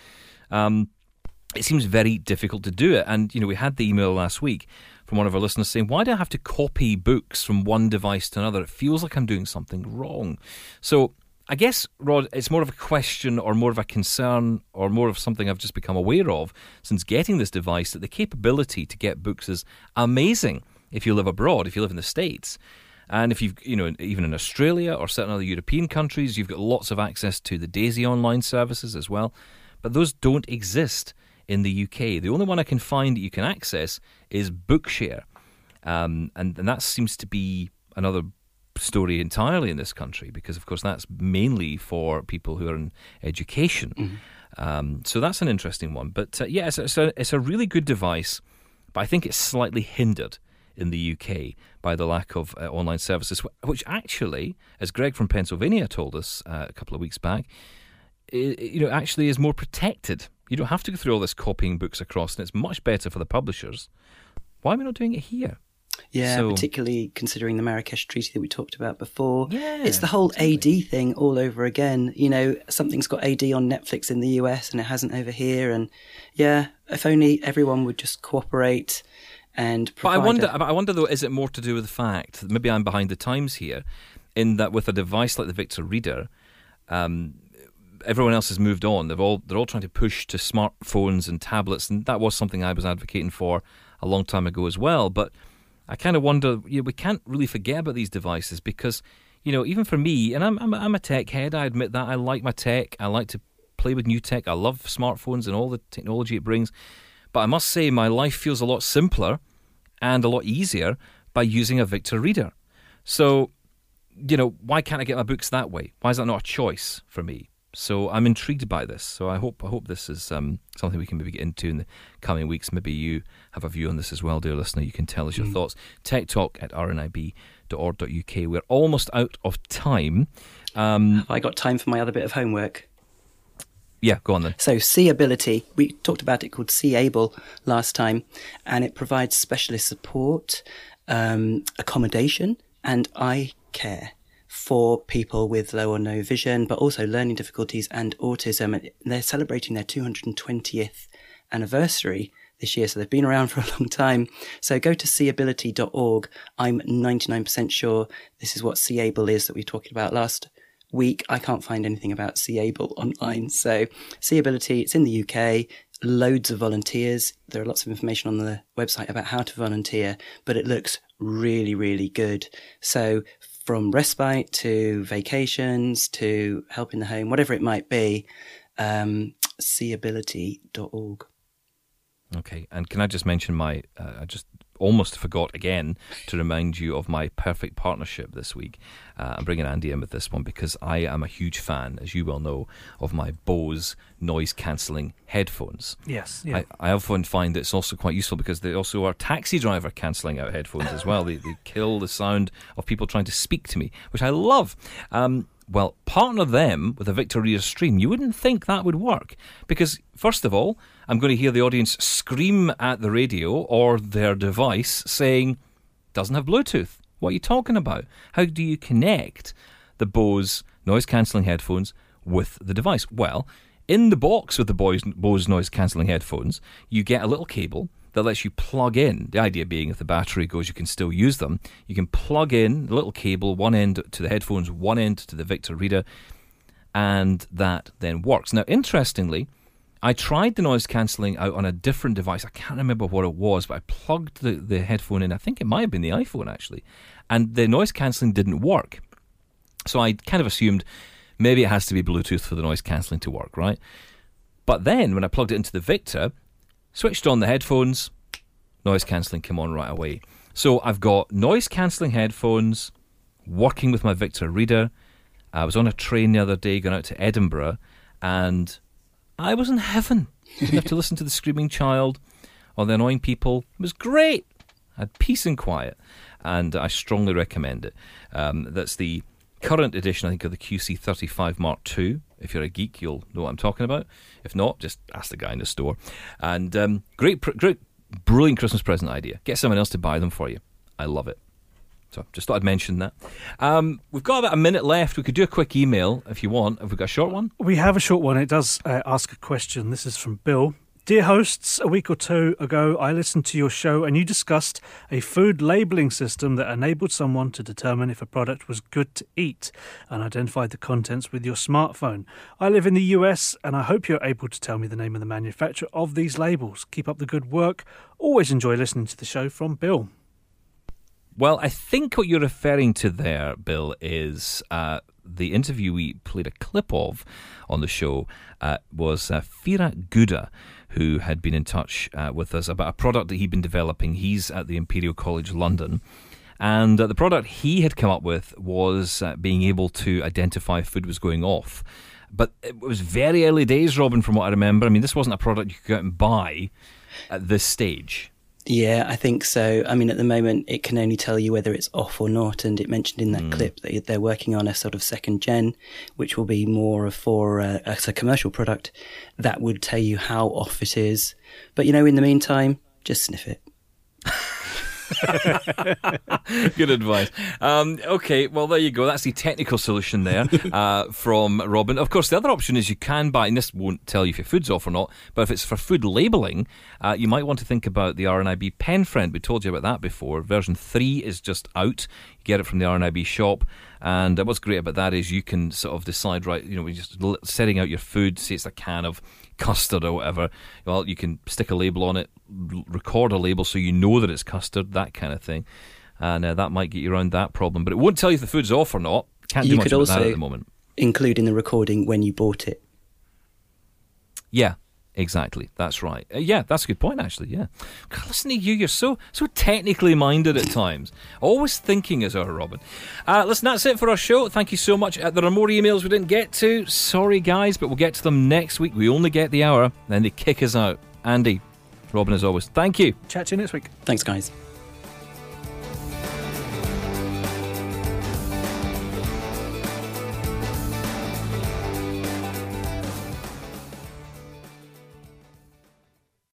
It seems very difficult to do it. And, we had the email last week from one of our listeners saying, why do I have to copy books from one device to another? It feels like I'm doing something wrong. So I guess, Rod, it's more of a question or more of a concern or more of something I've just become aware of since getting this device, that the capability to get books is amazing if you live abroad, if you live in the States. And if you've, even in Australia or certain other European countries, you've got lots of access to the Daisy online services as well. But those don't exist in the UK. The only one I can find that you can access is Bookshare. And that seems to be another story entirely in this country, because of course that's mainly for people who are in education. So that's an interesting one. But it's a really good device, but I think it's slightly hindered in the UK by the lack of online services, which actually, as Greg from Pennsylvania told us a couple of weeks back, actually is more protected. You don't have to go through all this copying books across, and it's much better for the publishers. Why are we not doing it here? Yeah, particularly considering the Marrakesh Treaty that we talked about before. Yeah, it's the whole AD thing all over again. Something's got AD on Netflix in the US and it hasn't over here. And if only everyone would just cooperate and provide. But I wonder though, is it more to do with the fact that maybe I'm behind the times here, in that with a device like the Victor Reader, everyone else has moved on. They're all trying to push to smartphones and tablets, and that was something I was advocating for a long time ago as well. But I kind of wonder, we can't really forget about these devices because, even for me, and I'm a tech head, I admit that. I like my tech. I like to play with new tech. I love smartphones and all the technology it brings. But I must say my life feels a lot simpler and a lot easier by using a Victor Reader. So, why can't I get my books that way? Why is that not a choice for me? So I'm intrigued by this. So I hope this is something we can maybe get into in the coming weeks. Maybe you have a view on this as well, dear listener. You can tell us your thoughts. techtalk@rnib.org.uk. We're almost out of time. I got time for my other bit of homework. Yeah, go on then. So Seeability, we talked about it called Seeable last time, and it provides specialist support, accommodation and eye care for people with low or no vision, but also learning difficulties and autism. And they're celebrating their 220th anniversary this year, so they've been around for a long time. So go to seeability.org. I'm 99% sure this is what Seeable is that we were talking about last week. I can't find anything about Seeable online. So Seeability, it's in the UK, loads of volunteers. There are lots of information on the website about how to volunteer, but it looks really, really good. So from respite to vacations to help in the home, whatever it might be, seeability.org. Okay, and can I just mention I just almost forgot again to remind you of my perfect partnership this week. I'm bringing Andy in with this one because I am a huge fan, as you well know, of my Bose noise-cancelling headphones. Yes. Yeah. I often find it's also quite useful because they also are taxi driver cancelling out headphones as well. They kill the sound of people trying to speak to me, which I love. Well, partner them with a Victor Reader Stream. You wouldn't think that would work because, first of all, I'm going to hear the audience scream at the radio or their device saying, doesn't have Bluetooth. What are you talking about? How do you connect the Bose noise-cancelling headphones with the device? Well, in the box with the Bose noise-cancelling headphones, you get a little cable that lets you plug in. The idea being if the battery goes, you can still use them. You can plug in the little cable, one end to the headphones, one end to the Victor Reader, and that then works. Now, interestingly, I tried the noise cancelling out on a different device. I can't remember what it was, but I plugged the headphone in. I think it might have been the iPhone, actually. And the noise cancelling didn't work. So I kind of assumed maybe it has to be Bluetooth for the noise cancelling to work, right? But then when I plugged it into the Victor, switched on the headphones, noise cancelling came on right away. So I've got noise cancelling headphones working with my Victor Reader. I was on a train the other day going out to Edinburgh, and I was in heaven. Didn't have to listen to the screaming child or the annoying people. It was great. I had peace and quiet, and I strongly recommend it. That's the current edition, I think, of the QC35 Mark II. If you're a geek, you'll know what I'm talking about. If not, just ask the guy in the store. And great, brilliant Christmas present idea. Get someone else to buy them for you. I love it. So just thought I'd mention that. We've got about a minute left. We could do a quick email if you want. Have we got a short one? We have a short one. It does ask a question. This is from Bill. Dear hosts, a week or two ago I listened to your show and you discussed a food labelling system that enabled someone to determine if a product was good to eat and identified the contents with your smartphone. I live in the US and I hope you're able to tell me the name of the manufacturer of these labels. Keep up the good work. Always enjoy listening to the show. From Bill. Well, I think what you're referring to there, Bill, is the interview we played a clip of on the show was Fira Gouda, who had been in touch with us about a product that he'd been developing. He's at the Imperial College London. And the product he had come up with was being able to identify if food was going off. But it was very early days, Robin, from what I remember. I mean, this wasn't a product you could go out and buy at this stage. Yeah, I think so. I mean, at the moment, it can only tell you whether it's off or not. And it mentioned in that clip that they're working on a sort of second gen, which will be more for as a commercial product that would tell you how off it is. But, you know, in the meantime, just sniff it. Good advice. Okay, well, there you go. That's the technical solution there from Robin. Of course, the other option is you can buy, and this won't tell you if your food's off or not, but if it's for food labelling, you might want to think about the RNIB Pen Friend. We told you about that before. Version 3 is just out. You get it from the RNIB shop. And what's great about that is you can sort of decide, right, you know, when you're just setting out your food, say it's a can of custard or whatever, well, you can stick a label on it, record a label so you know that it's custard, that kind of thing. And that might get you around that problem. But it won't tell you if the food's off or not. Can't do much about that at the moment. Include in the recording when you bought it. Yeah. Exactly, that's right. Yeah, that's a good point, actually, yeah. God, listen to you, you're so technically minded at times. Always thinking as our Robin. Listen, that's it for our show. Thank you so much. There are more emails we didn't get to. Sorry, guys, but we'll get to them next week. We only get the hour, then they kick us out. Andy, Robin, as always, thank you. Chat to you next week. Thanks, guys.